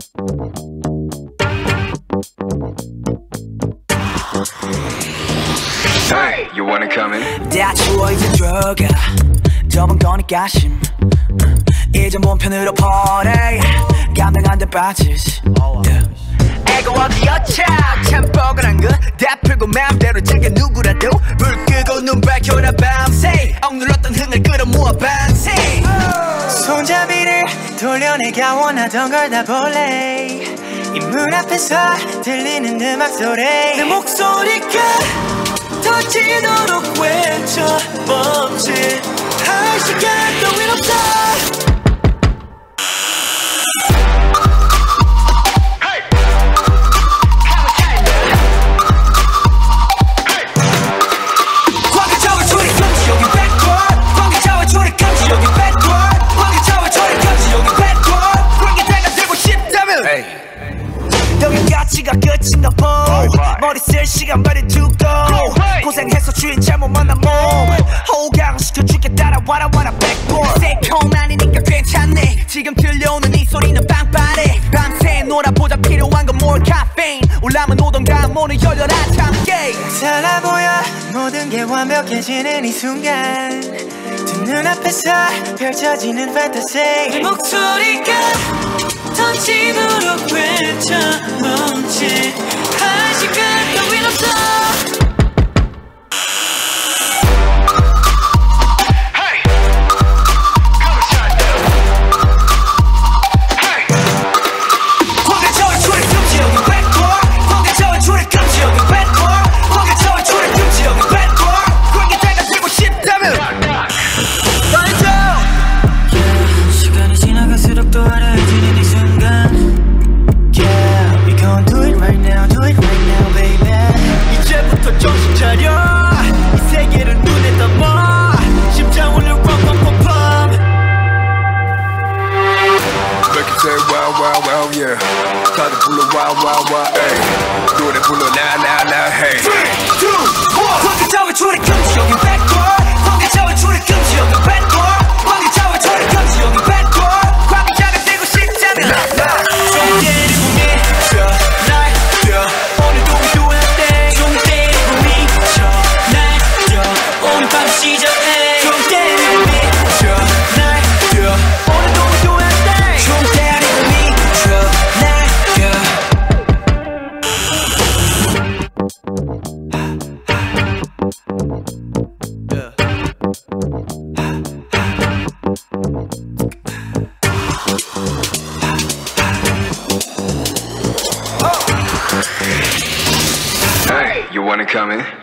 Hey, you wanna come in? 다 추워 이제 들어가 저번 거니까 심 이제 몸 편으로 퍼내 감당 안 돼 빠지지 애가 어디였자 참 뻐근한 거다 풀고 맘대로 즐겨 누구라도 불 끄고 눈 밝혀라 밤새 억눌렀던 흥을 끌어모아 반세 손잡이를 돌려내가 원하던 걸 다 볼래 이 문 앞에서 들리는 음악 소리 내 목소리가 터지도록 외쳐 멈칫할 시간 따윈 없어 여기까지가 끝인가 보 머리 쓸 시간 빨리 두고 고생해서 주인 잘못 만난 몸 호강시켜줄게 따라와라 와라 백볼 새콤 아니니까 괜찮네 지금 들려오는 이 소리는 빵빠레 밤새 놀아보자 필요한 건 more caffeine 올라면 오던가 문을 열려라 참게 달라 보여 모든 게 완벽해지는 이 순간 두 눈앞에서 펼쳐지는 fantasy 내 목소리가 터지도록 외쳐 멈칫할 시간 따윈 없어 Yeah. 다들 불러 wow wow wow ay 노래 불러 now now now hey 3, 2, 1 관계자와 줄이 금지 여기 backdoor 관계자와 줄이 금지 여기 backdoor 관계자와 줄이 금지 여기 backdoor 관계자가 되고 싶다면 좀 때리고 미쳐 날려 오늘도 위도한데 좀 때리고 미쳐 날려 오늘 밤 시작해 좀 때리고 미쳐 날려 오늘도 위도한데 좀 때리고 미쳐 Hey, you wanna come in?